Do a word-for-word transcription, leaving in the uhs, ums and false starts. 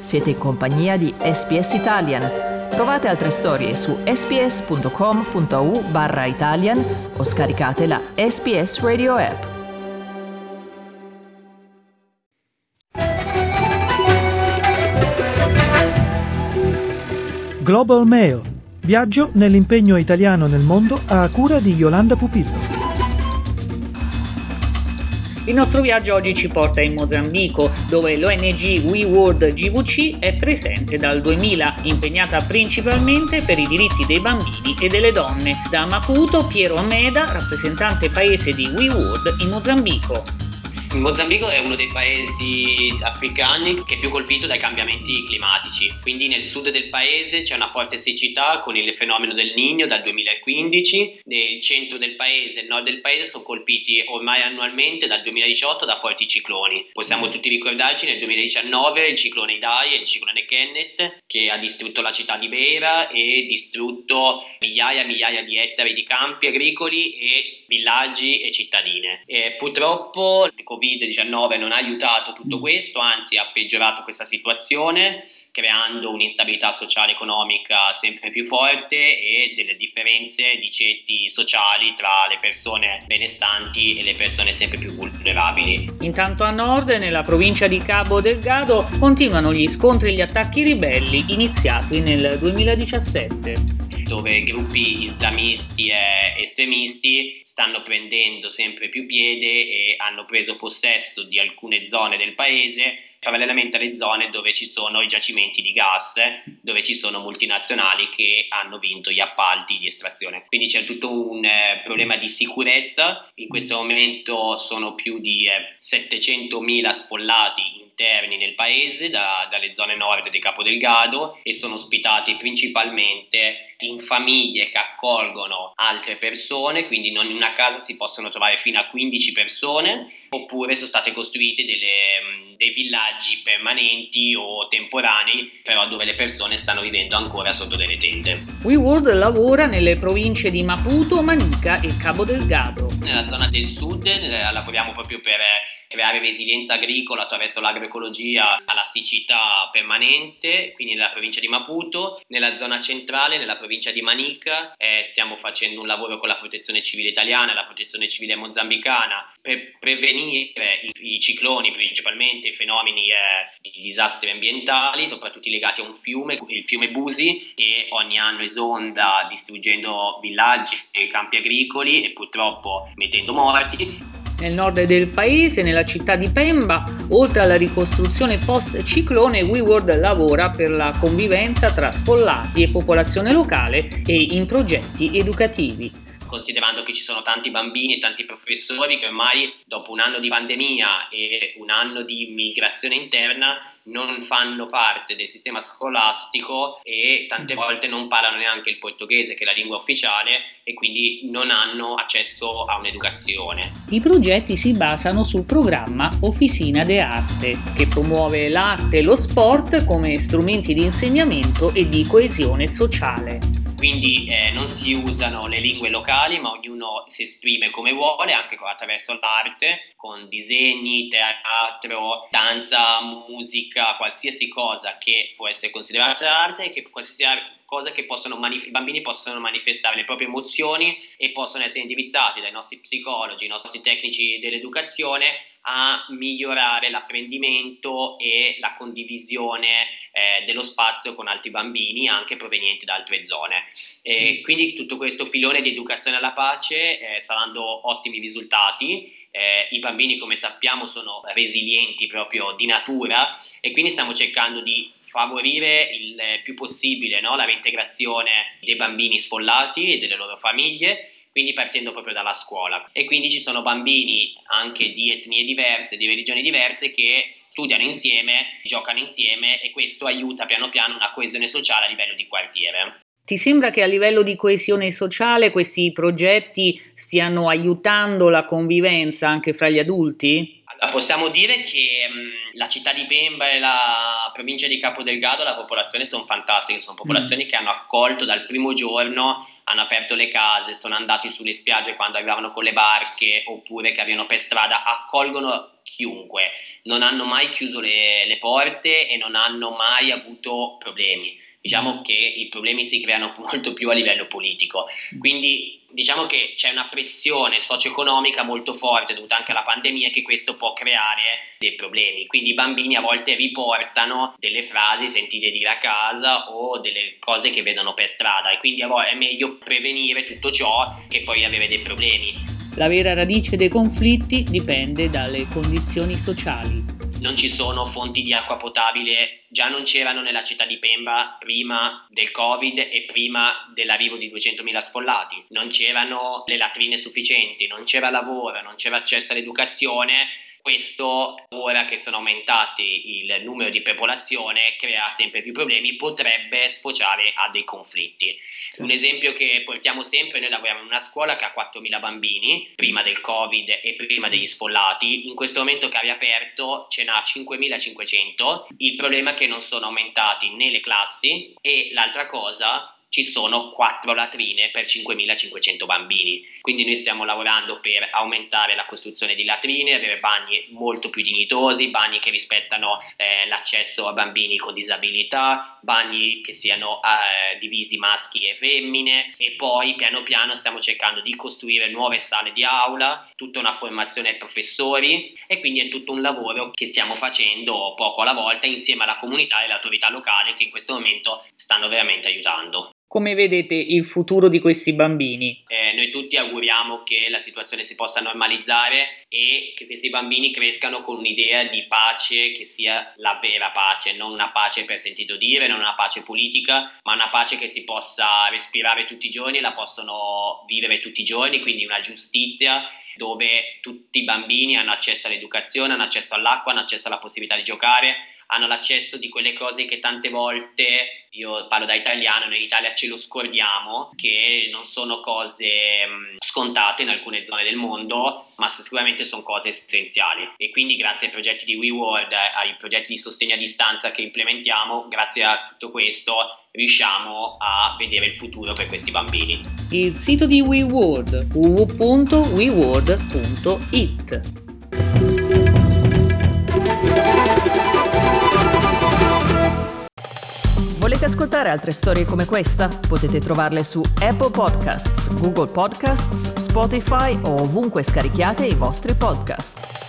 Siete in compagnia di S B S Italian. Trovate altre storie su sbs.com.au barra Italian o scaricate la S B S Radio app. Global Mail. Viaggio nell'impegno italiano nel mondo a cura di Yolanda Pupillo. Il nostro viaggio oggi ci porta in Mozambico, dove l'O N G We World G V C è presente dal duemila, impegnata principalmente per i diritti dei bambini e delle donne. Da Maputo, Piero Ameda, rappresentante paese di We World in Mozambico. Il Mozambico è uno dei paesi africani che è più colpito dai cambiamenti climatici, quindi nel sud del paese c'è una forte siccità con il fenomeno del Niño dal duemilaquindici, nel centro del paese e il nord del paese sono colpiti ormai annualmente dal duemiladiciotto da forti cicloni. Possiamo tutti ricordarci nel duemiladiciannove il ciclone Idai e il ciclone Kenneth che ha distrutto la città di Beira e distrutto migliaia e migliaia di ettari di campi agricoli e villaggi e cittadine. E purtroppo covid diciannove non ha aiutato tutto questo, anzi ha peggiorato questa situazione, creando un'instabilità sociale e economica sempre più forte e delle differenze di ceti sociali tra le persone benestanti e le persone sempre più vulnerabili. Intanto a nord, nella provincia di Cabo Delgado, continuano gli scontri e gli attacchi ribelli iniziati nel duemiladiciassette. Dove gruppi islamisti e estremisti stanno prendendo sempre più piede e hanno preso possesso di alcune zone del paese, parallelamente alle zone dove ci sono i giacimenti di gas, dove ci sono multinazionali che hanno vinto gli appalti di estrazione. Quindi c'è tutto un eh, problema di sicurezza. In questo momento sono più di eh, settecentomila sfollati interni nel paese da, dalle zone nord di Capo Delgado e sono ospitati principalmente in famiglie che accolgono altre persone, quindi in una casa si possono trovare fino a quindici persone, oppure sono state costruite delle, dei villaggi permanenti o temporanei, però dove le persone stanno vivendo ancora sotto delle tende. We World lavora nelle province di Maputo, Manica e Cabo Delgado. Nella zona del sud lavoriamo proprio per creare resilienza agricola attraverso l'agroecologia alla siccità permanente, quindi nella provincia di Maputo. Nella zona centrale, nella provincia di Manica, eh, stiamo facendo un lavoro con la protezione civile italiana e la protezione civile mozambicana per prevenire i, i cicloni, principalmente i fenomeni eh, di disastri ambientali, soprattutto legati a un fiume, il fiume Busi, che ogni anno esonda distruggendo villaggi e campi agricoli e purtroppo mettendo morti. Nel nord del paese, nella città di Pemba, oltre alla ricostruzione post-ciclone, We World lavora per la convivenza tra sfollati e popolazione locale e in progetti educativi. Considerando che ci sono tanti bambini e tanti professori che ormai dopo un anno di pandemia e un anno di migrazione interna non fanno parte del sistema scolastico e tante volte non parlano neanche il portoghese, che è la lingua ufficiale, e quindi non hanno accesso a un'educazione. I progetti si basano sul programma Oficina de Arte, che promuove l'arte e lo sport come strumenti di insegnamento e di coesione sociale. Quindi eh, non si usano le lingue locali, ma ognuno si esprime come vuole, anche attraverso l'arte, con disegni, teatro, danza, musica, qualsiasi cosa che può essere considerata arte e che qualsiasi cosa che possono manif- i bambini possono manifestare le proprie emozioni e possono essere indirizzati dai nostri psicologi, i nostri tecnici dell'educazione a migliorare l'apprendimento e la condivisione eh, dello spazio con altri bambini anche provenienti da altre zone. E quindi tutto questo filone di educazione alla pace eh, sta dando ottimi risultati. Eh, I bambini, come sappiamo, sono resilienti proprio di natura e quindi stiamo cercando di favorire il più possibile, no, la reintegrazione dei bambini sfollati e delle loro famiglie, quindi partendo proprio dalla scuola. E quindi ci sono bambini anche di etnie diverse, di religioni diverse che studiano insieme, giocano insieme e questo aiuta piano piano una coesione sociale a livello di quartiere. Ti sembra che a livello di coesione sociale questi progetti stiano aiutando la convivenza anche fra gli adulti? Allora, possiamo dire che mh, la città di Pemba e la provincia di Capo Delgado, la popolazione sono fantastiche, sono popolazioni mm. che hanno accolto dal primo giorno, hanno aperto le case, sono andati sulle spiagge quando arrivavano con le barche oppure che arrivano per strada, accolgono chiunque, non hanno mai chiuso le, le porte e non hanno mai avuto problemi. Diciamo che i problemi si creano molto più a livello politico, quindi diciamo che c'è una pressione socio-economica molto forte dovuta anche alla pandemia, che questo può creare dei problemi, quindi i bambini a volte riportano delle frasi sentite dire a casa o delle cose che vedono per strada, e quindi a volte è meglio prevenire tutto ciò che poi avere dei problemi. La vera radice dei conflitti dipende dalle condizioni sociali. Non ci sono fonti di acqua potabile, già non c'erano nella città di Pemba prima del Covid e prima dell'arrivo di duecentomila sfollati, non c'erano le latrine sufficienti, non c'era lavoro, non c'era accesso all'educazione. Questo, ora che sono aumentati il numero di popolazione, crea sempre più problemi, potrebbe sfociare a dei conflitti. Un esempio che portiamo sempre: noi lavoriamo in una scuola che ha quattromila bambini, prima del Covid e prima degli sfollati, in questo momento che ha riaperto ce n'ha cinquemilacinquecento, il problema è che non sono aumentati né le classi, e l'altra cosa, ci sono quattro latrine per cinquemilacinquecento bambini, quindi noi stiamo lavorando per aumentare la costruzione di latrine, avere bagni molto più dignitosi, bagni che rispettano eh, l'accesso a bambini con disabilità, bagni che siano eh, divisi maschi e femmine, e poi piano piano stiamo cercando di costruire nuove sale di aula, tutta una formazione ai professori, e quindi è tutto un lavoro che stiamo facendo poco alla volta insieme alla comunità e alle autorità locali, che in questo momento stanno veramente aiutando. Come vedete il futuro di questi bambini? Eh, noi tutti auguriamo che la situazione si possa normalizzare e che questi bambini crescano con un'idea di pace che sia la vera pace, non una pace per sentito dire, non una pace politica, ma una pace che si possa respirare tutti i giorni, la possono vivere tutti i giorni, quindi una giustizia dove tutti i bambini hanno accesso all'educazione, hanno accesso all'acqua, hanno accesso alla possibilità di giocare, hanno l'accesso di quelle cose che tante volte, io parlo da italiano, noi in Italia ce lo scordiamo, che non sono cose mh, scontate in alcune zone del mondo, ma sicuramente sono cose essenziali. E quindi grazie ai progetti di WeWorld, ai progetti di sostegno a distanza che implementiamo, grazie a tutto questo riusciamo a vedere il futuro per questi bambini. Il sito di WeWorld, w w w punto we world punto i t. Volete ascoltare altre storie come questa? Potete trovarle su Apple Podcasts, Google Podcasts, Spotify o ovunque scarichiate i vostri podcast.